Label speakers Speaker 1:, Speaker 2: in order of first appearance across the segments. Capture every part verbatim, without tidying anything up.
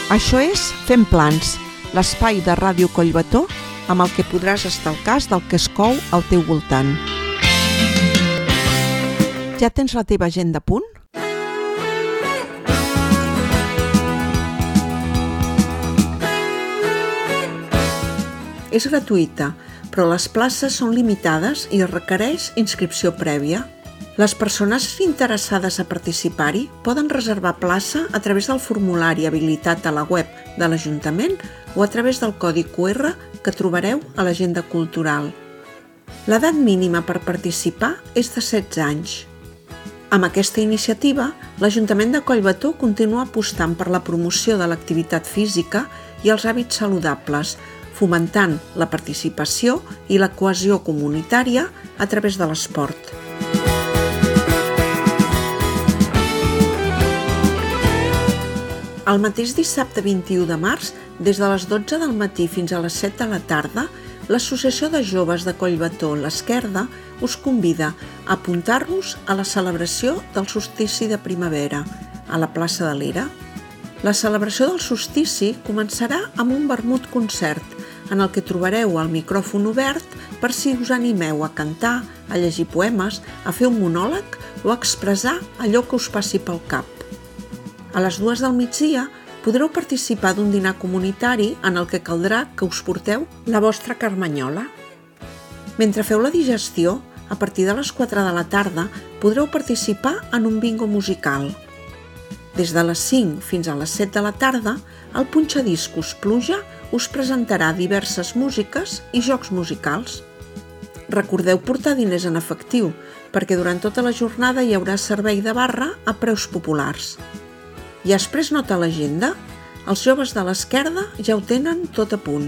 Speaker 1: Això és Fem Plans, l'espai de Ràdio Collbató amb el que podràs estar al cas del que es cou al teu voltant. Ja tens la teva agenda a punt? És gratuïta, però les places són limitades i es requereix inscripció prèvia. Les persones interessades a participar-hi poden reservar plaça a través del formulari habilitat a la web de l'Ajuntament o a través del codi cu erre que trobareu a l'agenda cultural. L'edat mínima per participar és de setze anys. Amb aquesta iniciativa, l'Ajuntament de Collbató continua apostant per la promoció de l'activitat física i els hàbits saludables, fomentant la participació i la cohesió comunitària a través de l'esport. El mateix dissabte vint-i-u de març, des de les dotze del matí fins a les set de la tarda, l'Associació de Joves de Collbató, l'Esquerda, us convida a apuntar-vos a la celebració del solstici de primavera, a la plaça de l'Era. La celebració del solstici començarà amb un vermut concert, en el que trobareu el micròfon obert per si us animeu a cantar, a llegir poemes, a fer un monòleg o a expressar allò que us passi pel cap. A les dues del migdia podreu participar d'un dinar comunitari en el que caldrà que us porteu la vostra carmanyola. Mentre feu la digestió, a partir de les quatre de la tarda podreu participar en un bingo musical. Des de les cinc fins a les set de la tarda, el punxadiscos Pluja us presentarà diverses músiques i jocs musicals. Recordeu portar diners en efectiu, perquè durant tota la jornada hi haurà servei de barra a preus populars. I has pres nota a l'agenda? Els joves de l'Esquerda ja ho tenen tot a punt.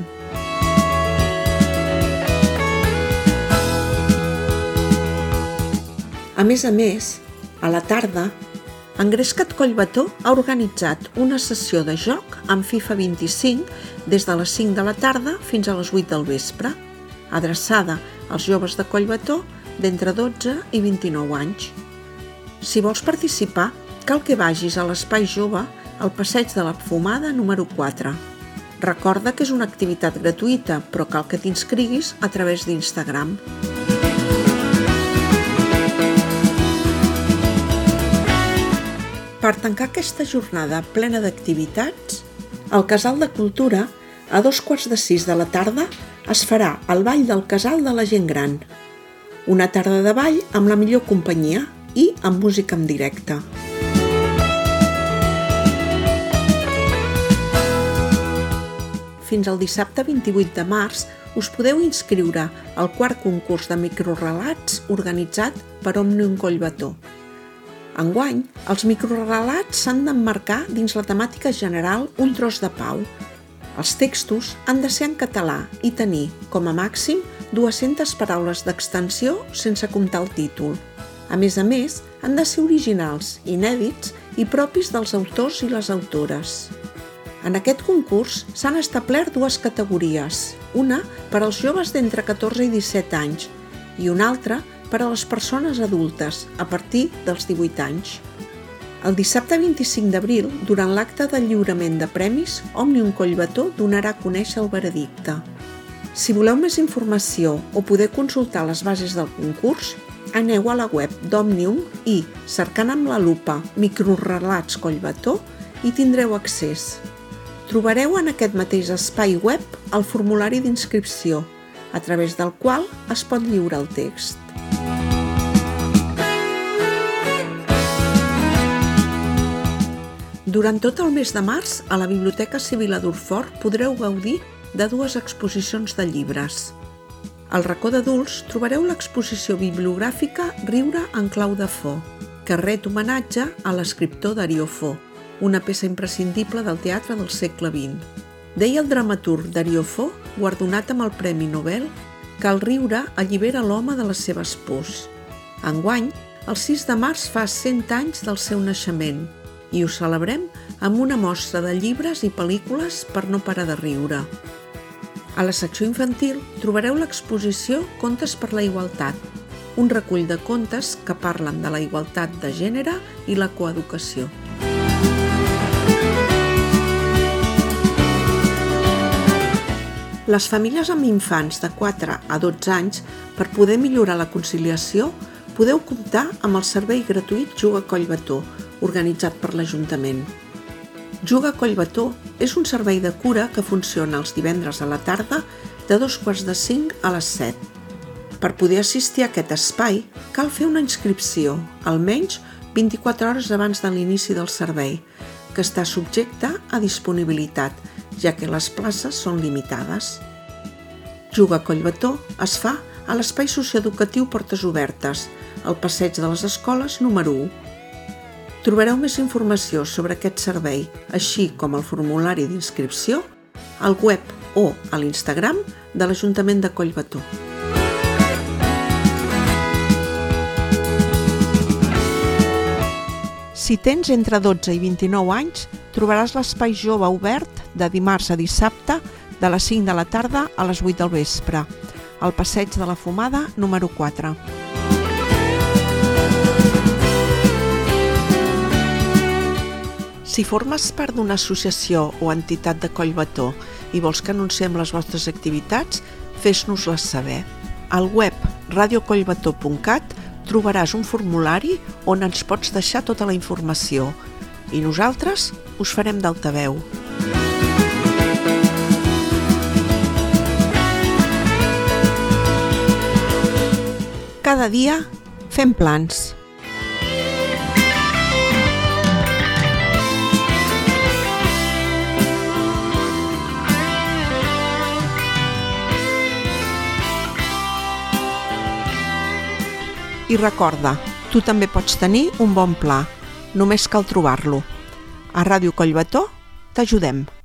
Speaker 1: A més a més, a la tarda, Engresca't Collbató ha organitzat una sessió de joc amb FIFA vint-i-cinc des de les cinc de la tarda fins a les vuit del vespre, adreçada als joves de Collbató d'entre dotze i vint-i-nou anys. Si vols participar, cal que vagis a l'Espai Jove al passeig de la Fumada número quatre. Recorda que és una activitat gratuïta, però cal que t'inscriguis a través d'Instagram. Per tancar aquesta jornada plena d'activitats, al Casal de Cultura, a dos quarts de sis de la tarda, es farà el Ball del Casal de la Gent Gran. Una tarda de ball amb la millor companyia i amb música en directe. Fins al dissabte vint-i-vuit de març us podeu inscriure al quart concurs de microrelats organitzat per Òmnium Collbató. Enguany, els microrelats s'han d'emmarcar dins la temàtica general Un tros de pau. Els textos han de ser en català i tenir, com a màxim, dues-centes paraules d'extensió sense comptar el títol. A més a més, han de ser originals, inèdits i propis dels autors i les autores. En aquest concurs s'han establert dues categories, una per als joves d'entre catorze i disset anys i una altra per a les persones adultes a partir dels divuit anys. El dissabte vint-i-cinc d'abril, durant l'acte de lliurament de premis, Òmnium Collbató donarà a conèixer el veredicte. Si voleu més informació o poder consultar les bases del concurs, aneu a la web d'Òmnium i, cercant amb la lupa Microrelats Collbató, hi tindreu accés. Trobareu en aquest mateix espai web el formulari d'inscripció, a través del qual es pot lliurar el text. Durant tot el mes de març, a la Biblioteca Sibil·la d'Urfort podreu gaudir de dues exposicions de llibres. Al racó d'adults trobareu l'exposició bibliogràfica Riure en clau de Fo, que ret homenatge a l'escriptor Dario Fo, una peça imprescindible del teatre del segle vint. Deia el dramaturg Dario Fo, guardonat amb el Premi Nobel, que el riure allibera l'home de les seves pors. Enguany, el sis de març fa cent anys del seu naixement, i ho celebrem amb una mostra de llibres i pel·lícules per no parar de riure. A la secció infantil trobareu l'exposició Contes per la Igualtat, un recull de contes que parlen de la igualtat de gènere i la coeducació. Les famílies amb infants de quatre a dotze anys, per poder millorar la conciliació, podeu comptar amb el servei gratuït Juga Collbató, organitzat per l'Ajuntament. Juga Collbató és un servei de cura que funciona els divendres a la tarda de dos quarts de cinc a les set. Per poder assistir a aquest espai, cal fer una inscripció, almenys vint-i-quatre hores abans de l'inici del servei, que està subjecte a disponibilitat, ja que les places són limitades. Juga Collbató es fa a l'espai socioeducatiu Portes Obertes, al passeig de les Escoles número u. Trobareu més informació sobre aquest servei, així com el formulari d'inscripció, al web o a l'Instagram de l'Ajuntament de Collbató. Si tens entre dotze i vint-i-nou anys, trobaràs l'espai jove obert de dimarts a dissabte de les cinc de la tarda a les vuit del vespre, al passeig de la Fumada número quatre. Si formes part d'una associació o entitat de Collbató i vols que anunciem les vostres activitats, fes-nos-les saber. Al web radio collbató punt cat trobaràs un formulari on ens pots deixar tota la informació i nosaltres us farem d'altaveu. Cada dia fem plans. I recorda, tu també pots tenir un bon pla, només cal trobar-lo. A Ràdio Collbató t'ajudem.